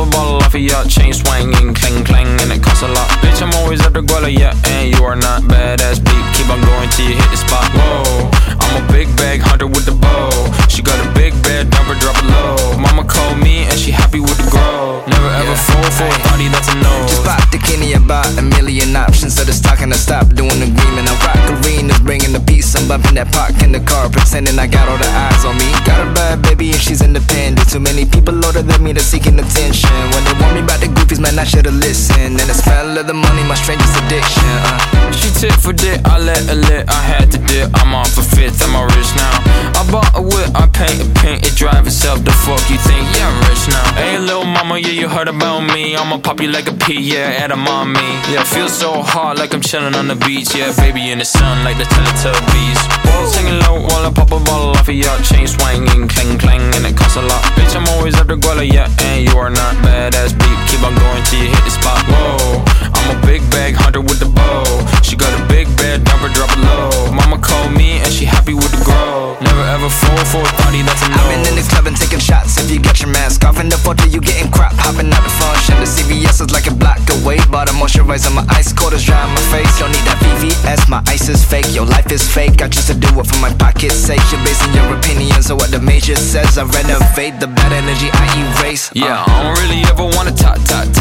a bottle off of ya. Chain swinging, clang clang, and it costs a lot. Bitch, I'm always at the guala, yeah, and you are not badass beat. Keep on going till you hit the spot. Whoa, I'm a big bag hunter with the bow. She got a big bed, never drop it low. Mama called me and she happy with the grow. Never ever fall for a thotty, that's a no. Just bought the Kenny, about a million options. So the stock and I stopped doing agreement. I rock arenas, bringing the peace. I'm bumping that park in the car, pretending I got all the eyes on me. Got a bad baby and she's independent. Too many people older than me, they're seeking attention. When they warn me about the goofies, man, I should've listened. And the smell of the money, my strangest addiction. She tit for dick, I let her lit. I had to dip, I'm off a fifth, I'm all rich now. I bought a whip, I paint a paint, it drive itself. The fuck you think? Yeah, I'm rich now. Hey, little mama, yeah, you heard about me. I'ma pop you like a pea, yeah, at a mommy. Yeah, feel so hot like I'm chilling on the beach. Yeah, baby in the sun like the Teletubbies. Whoa, singing low while I pop a bottle off of ya. Chain swinging, clang clang, and it costs a lot. Bitch, I'm always at the guala, yeah, and you are not badass beat. Keep on going till you hit the spot. Whoa, I'm a big bag hunter with the bow. She got a big bed, never drop it low. Mama called me and she happy with the grow. Never ever fall for a thotty, that's a no. I've been in the club and taking shots. If you got your mask off in the photo, you getting crap. Hopping out the function. The CVS is like a block away. Bought a moisturizer, my ice cold is dry on my face. Don't need that VVS, my ice is fake. Your life is fake, I choose to do it for my pocket's sake. You're basing your opinions on what the major says. I renovate the bad energy, I erase. Yeah, I don't really ever wanna top.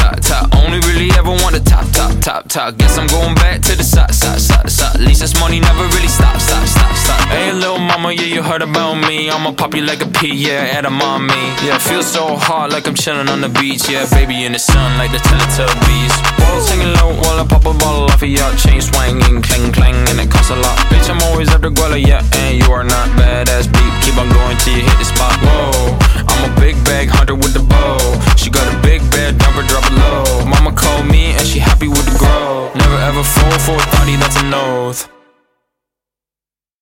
Only really ever wanna top. Guess I'm going back to the side. At least this money never really stop. Hey, little mama, yeah, you heard about me. I'ma pop you like a pea, yeah, at a mommy. Yeah, feel so hot like I'm chilling on the beach. Yeah, baby in the sun like the Teletubbies. Whoa, singing low while I pop a bottle off of ya. Chain swinging, clang clang, and it costs a lot. Bitch, I'm always at the guala, yeah, and you are not badass beat. Keep on going till you hit the spot. Whoa, I'm a big bag hunter with the bow. She got a big bed, never drop it low. Mama called me and she happy with the grow. Never ever fall for a thotty, that's a no.